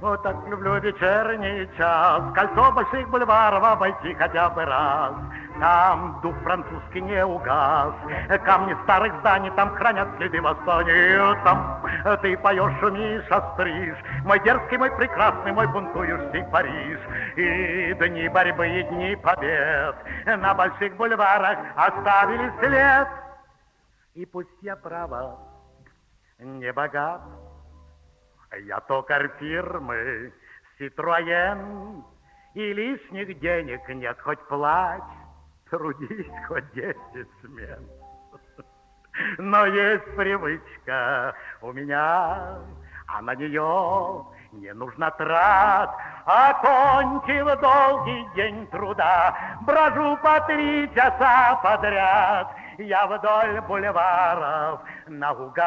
Вот так люблю вечерний час, кольцо больших бульваров обойти хотя бы раз. Там дух французский не угас, камни старых зданий там хранят следы восстания. Там ты поешь, шумишь, остришь, мой дерзкий, мой прекрасный, мой бунтующий Париж. И дни борьбы, и дни побед на больших бульварах оставили след. И пусть я, право, не богат, я токарь фирмы Citroën, и лишних денег нет, хоть плачь, трудись хоть 10 смен. Но есть привычка у меня, а на нее не нужно трат. Окончив долгий день труда, брожу по 3 часа подряд. Я вдоль бульваров наугад.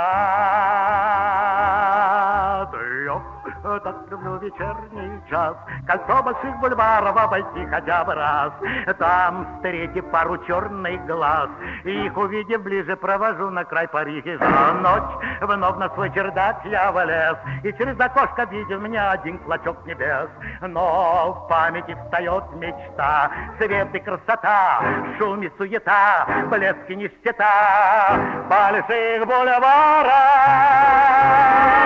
Я так люблю вечерний час, кольцо больших бульваров обойти хотя бы раз. Там встретив пару черных глаз, их увидев ближе, провожу на край Парижа. Ночь, вновь на свой чердак я влез, и через окошко видел меня один клочок небес. Но в памяти встает мечта, свет и красота, шум и суета, блеск и нищета больших бульваров.